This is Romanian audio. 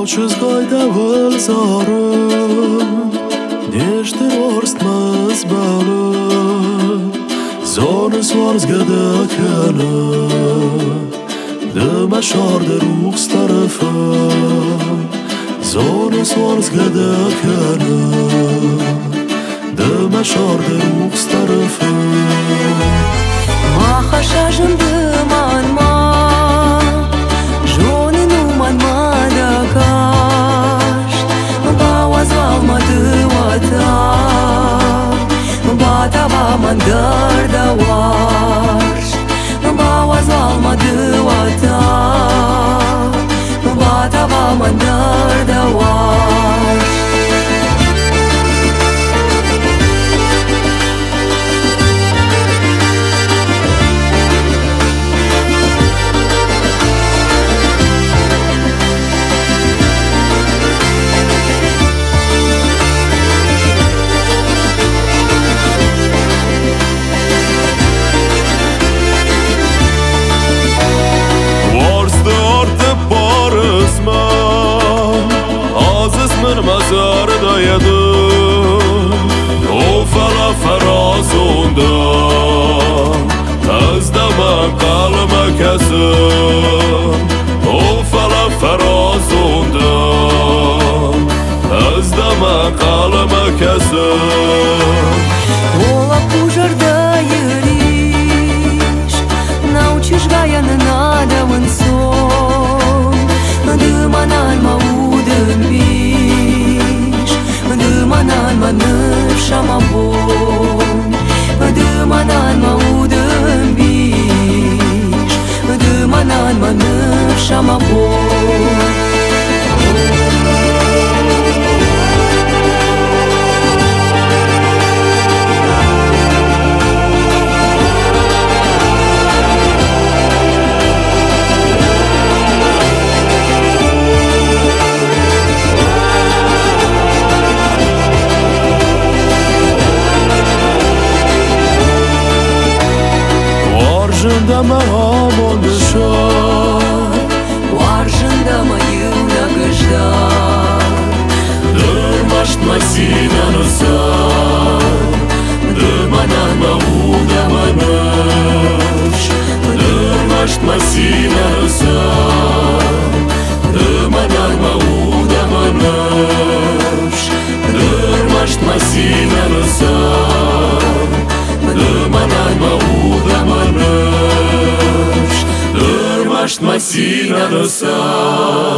Zgojta vëllëzare, Djeshtë rorst më zbalë, Zonës varës gëdë kënë, Dë ma sharë dë rukës të rëfë, Zonës varës gëdë kënë, Dë ma sharë dë rukës të rëfë. Ma khashashën dë man ma, Zhoni nu man ma dë kasht, Më bawa zval ma dë wata, Më bata ba ma ndër dë washt, Më bawa zval ma dë wata, Më bata ba ma ndër dë washt. Măzar da yadı O fala farazunda Azdama kalma kasım O fala farazunda Azdama kalma kasım Ola pujar da yăriș, N-auciș gaia n-ada în son, Dâmanan mă udă-n biș, Dâmanan mă nășa mă bon, Dâmanan mă udă-n biș, Dâmanan mă nășa mă bon. Arjında mı amon dışar Arjında mı yılda gıjdar, Dırmaşt mı sinanı sar Dırmanan mı udamanış Dırmaşt mı sinanı sar Dırmanan mı udamanış Dırmaşt mı sinanı sar Dırmanan mı udamanış Dırmaşt mă sinană sa